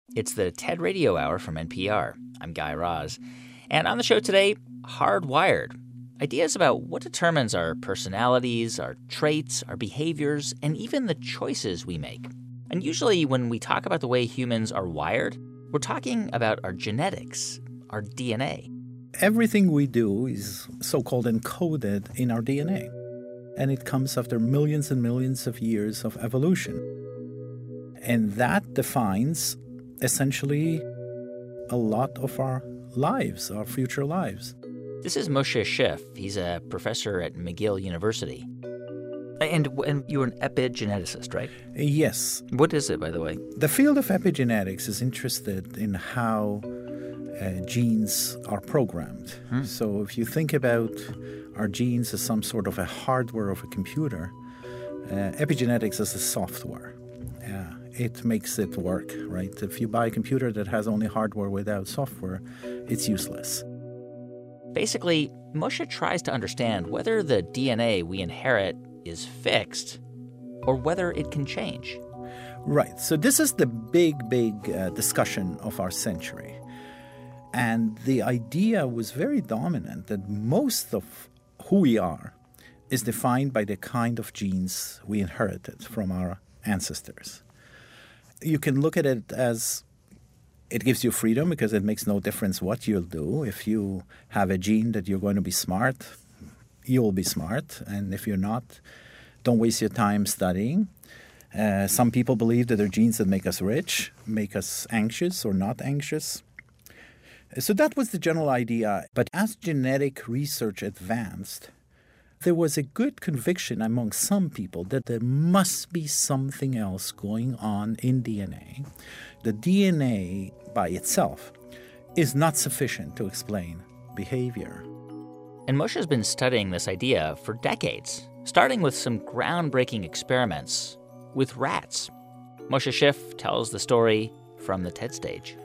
It's the TED Radio Hour from NPR. I'm Guy Raz. And on the show today, Hardwired. Ideas about what determines our personalities, our traits, our behaviors, and even the choices we make. And usually when we talk about the way humans are wired, we're talking about our genetics, our DNA. Everything we do is so-called encoded in our DNA. And it comes after millions and millions of years of evolution. And that defines essentially a lot of our lives, our future lives. This is Moshe Szyf. He's a professor at McGill University. And you're an epigeneticist, right? Yes. What is it, by the way? The field of epigenetics is interested in how genes are programmed. So if you think about our genes as some sort of a hardware of a computer, epigenetics is the software. It makes it work, right? If you buy a computer that has only hardware without software, it's useless. Basically, Moshe tries to understand whether the DNA we inherit is fixed or whether it can change. Right. So this is the big discussion of our century. And the idea was very dominant that most of who we are is defined by the kind of genes we inherited from our ancestors. You can look at it as it gives you freedom because it makes no difference what you'll do. If you have a gene that you're going to be smart, you'll be smart. And if you're not, don't waste your time studying. Some people believe that there are genes that make us rich, make us anxious or not anxious. So that was the general idea. But as genetic research advanced, there was a good conviction among some people that there must be something else going on in DNA. The DNA by itself is not sufficient to explain behavior. And Moshe's been studying this idea for decades, starting with some groundbreaking experiments with rats. Moshe Szyf tells the story from the TED stage.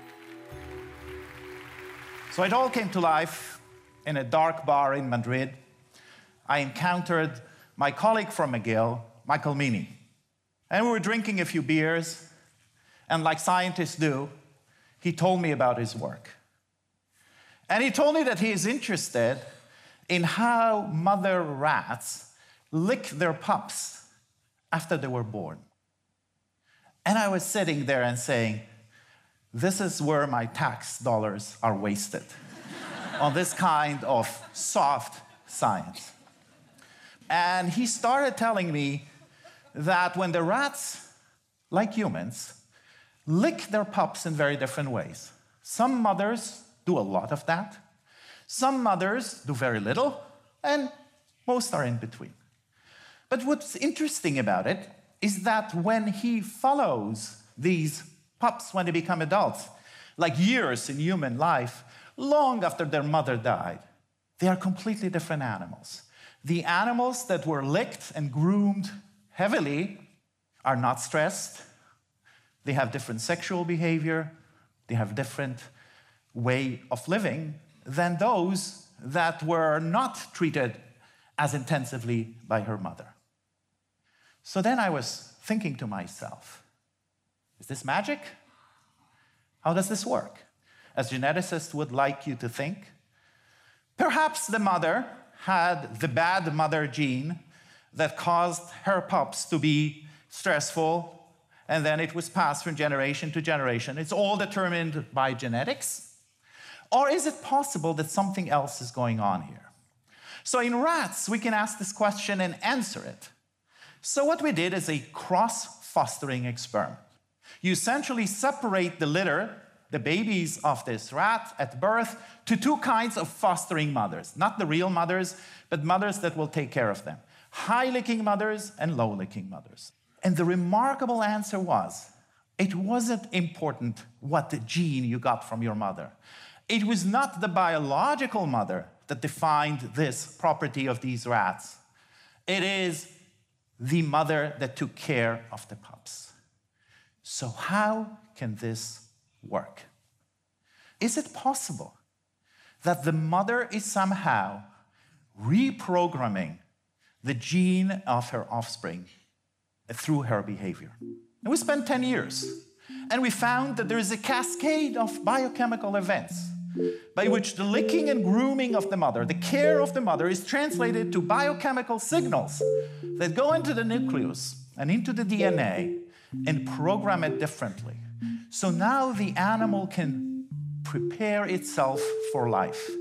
So it all came to life in a dark bar in Madrid. I encountered my colleague from McGill, Michael Meaney. And we were drinking a few beers, and like scientists do, he told me about his work. And he told me that he is interested in how mother rats lick their pups after they were born. And I was sitting there and saying, this is where my tax dollars are wasted, on this kind of soft science. And he started telling me that when the rats, like humans, lick their pups in very different ways. Some mothers do a lot of that. Some mothers do very little, and most are in between. But what's interesting about it is that when he follows these pups when they become adults, like years in human life, long after their mother died, they are completely different animals. The animals that were licked and groomed heavily are not stressed. They have different sexual behavior. They have different way of living than those that were not treated as intensively by her mother. So then I was thinking to myself, is this magic? How does this work? As geneticists would like you to think, perhaps the mother had the bad mother gene that caused her pups to be stressful, and then it was passed from generation to generation. It's all determined by genetics. Or is it possible that something else is going on here? So in rats, we can ask this question and answer it. So what we did is a cross-fostering experiment. You essentially separate the litter, the babies of this rat at birth, to two kinds of fostering mothers. Not the real mothers, but mothers that will take care of them. High-licking mothers and low-licking mothers. And the remarkable answer was, it wasn't important what the gene you got from your mother. It was not the biological mother that defined this property of these rats. It is the mother that took care of the pups. So how can this work? Is it possible that the mother is somehow reprogramming the gene of her offspring through her behavior? And we spent 10 years And we found that there is a cascade of biochemical events by which the licking and grooming of the mother, the care of the mother, is translated to biochemical signals that go into the nucleus and into the DNA and program it differently. So now the animal can prepare itself for life.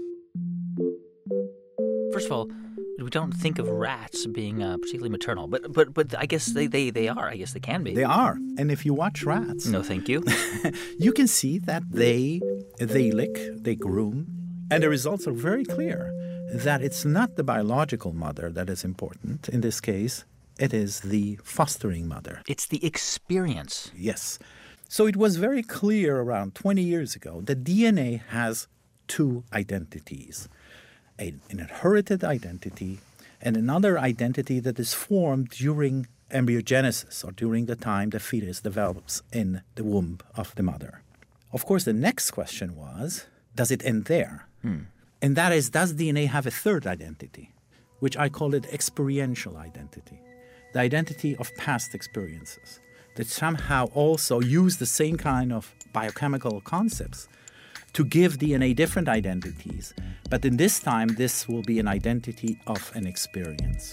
First of all, we don't think of rats being particularly maternal, but I guess they are. I guess they can be. They are. And if you watch rats... No, thank you. You can see that they lick, they groom, and the results are very clear that it's not the biological mother that is important. In this case, it is the fostering mother. It's the experience. Yes. So it was very clear around 20 years ago that DNA has two identities. An inherited identity and another identity that is formed during embryogenesis, or during the time the fetus develops in the womb of the mother. Of course, the next question was, does it end there? And that is, does DNA have a third identity, which I call it experiential identity, the identity of past experiences, that somehow also use the same kind of biochemical concepts to give DNA different identities, but in this time, this will be an identity of an experience.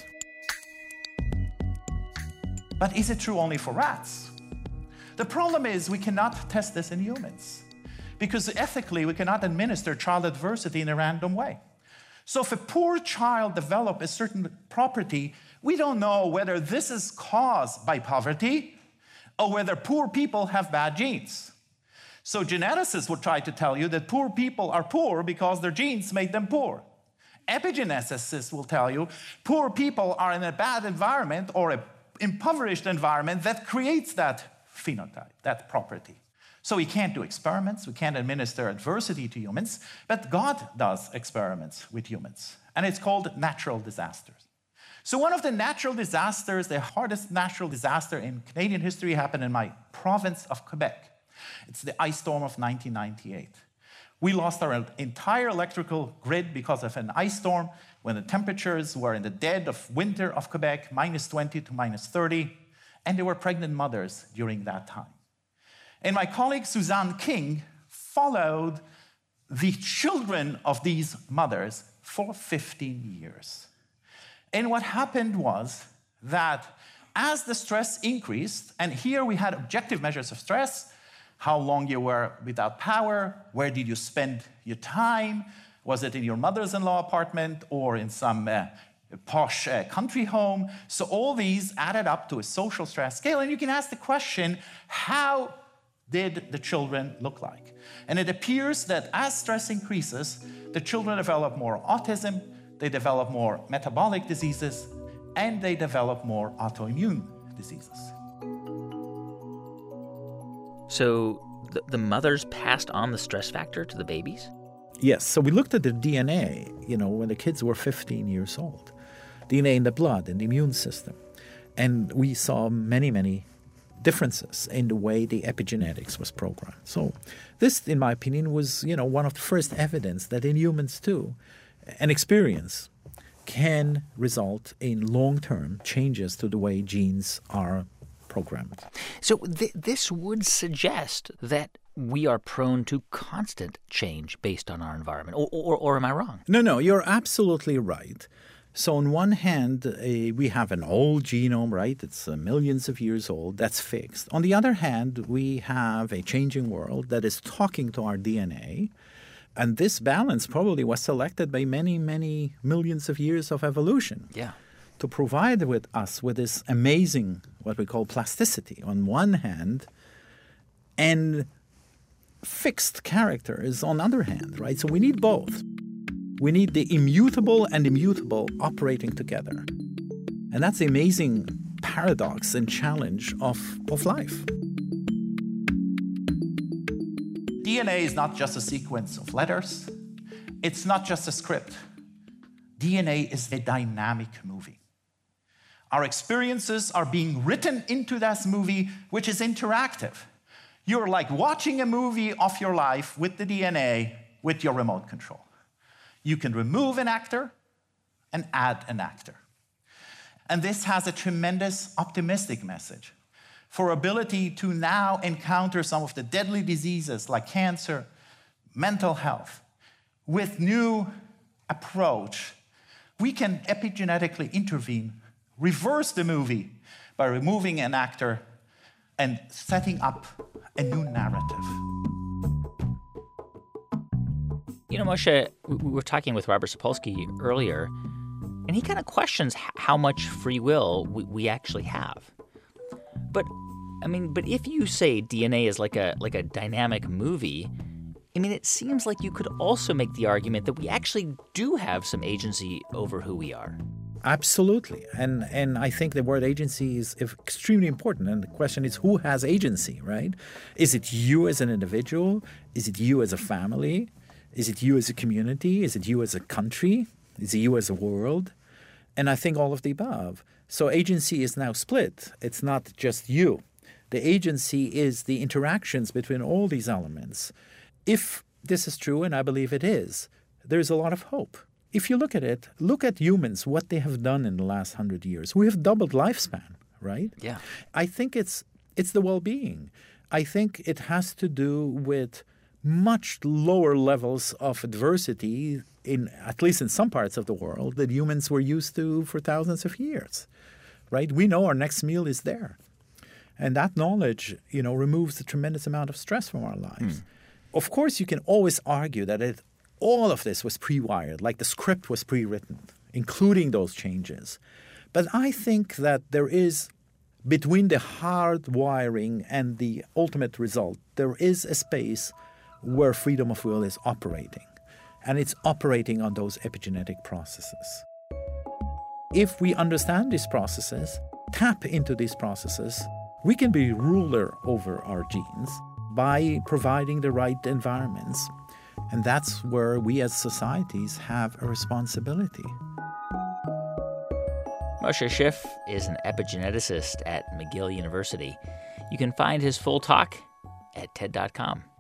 But is it true only for rats? The problem is we cannot test this in humans, because ethically we cannot administer child adversity in a random way. So if a poor child develops a certain property, we don't know whether this is caused by poverty or whether poor people have bad genes. So geneticists would try to tell you that poor people are poor because their genes made them poor. Epigeneticists will tell you poor people are in a bad environment or an impoverished environment that creates that phenotype, that property. So we can't do experiments, we can't administer adversity to humans, but God does experiments with humans, and it's called natural disasters. So one of the natural disasters, the hardest natural disaster in Canadian history, happened in my province of Quebec. It's the ice storm of 1998. We lost our entire electrical grid because of an ice storm when the temperatures were in the dead of winter of Quebec, -20 to -30, and there were pregnant mothers during that time. And my colleague Suzanne King followed the children of these mothers for 15 years. And what happened was that as the stress increased, and here we had objective measures of stress, how long you were without power, where did you spend your time, was it in your mother-in-law apartment or in some posh country home? So all these added up to a social stress scale, and you can ask the question, how did the children look like? And it appears that as stress increases, the children develop more autism, they develop more metabolic diseases, and they develop more autoimmune diseases. So the mothers passed on the stress factor to the babies? Yes, so we looked at the DNA, when the kids were 15 years old, DNA in the blood and the immune system. And we saw many, many differences in the way the epigenetics was programmed. So this, in my opinion, was, one of the first evidence that in humans too, an experience can result in long-term changes to the way genes are programmed. So this would suggest that we are prone to constant change based on our environment, or am I wrong? No, you're absolutely right. So on one hand, we have an old genome, right? It's millions of years old. That's fixed. On the other hand, we have a changing world that is talking to our DNA. And this balance probably was selected by many, many millions of years of evolution. Yeah. To provide with us with this amazing, what we call plasticity on one hand, and fixed characters on the other hand, right? So we need both. We need the immutable and immutable operating together. And that's the amazing paradox and challenge of life. DNA is not just a sequence of letters. It's not just a script. DNA is a dynamic movie. Our experiences are being written into this movie, which is interactive. You're like watching a movie of your life with the DNA with your remote control. You can remove an actor and add an actor. And this has a tremendous optimistic message. for ability to now encounter some of the deadly diseases like cancer, mental health, with new approach, we can epigenetically intervene, reverse the movie by removing an actor and setting up a new narrative. You know, Moshe, we were talking with Robert Sapolsky earlier, and he kind of questions how much free will we actually have. But if you say DNA is like a dynamic movie, it seems like you could also make the argument that we actually do have some agency over who we are. Absolutely. And I think the word agency is extremely important. And the question is, who has agency, right? Is it you as an individual? Is it you as a family? Is it you as a community? Is it you as a country? Is it you as a world? And I think all of the above. So agency is now split. It's not just you. The agency is the interactions between all these elements. If this is true, and I believe it is, there's a lot of hope. If you look at it, look at humans, what they have done in the last 100 years. We have doubled lifespan, right? Yeah. I think it's the well-being. I think it has to do with much lower levels of adversity, at least in some parts of the world, that humans were used to for thousands of years, right? We know our next meal is there. And that knowledge, removes a tremendous amount of stress from our lives. Of course, you can always argue that all of this was pre-wired, like the script was pre-written, including those changes. But I think that there is, between the hard wiring and the ultimate result, there is a space where freedom of will is operating. And it's operating on those epigenetic processes. If we understand these processes, tap into these processes, we can be ruler over our genes by providing the right environments. And that's where we as societies have a responsibility. Moshe Szyf is an epigeneticist at McGill University. You can find his full talk at TED.com.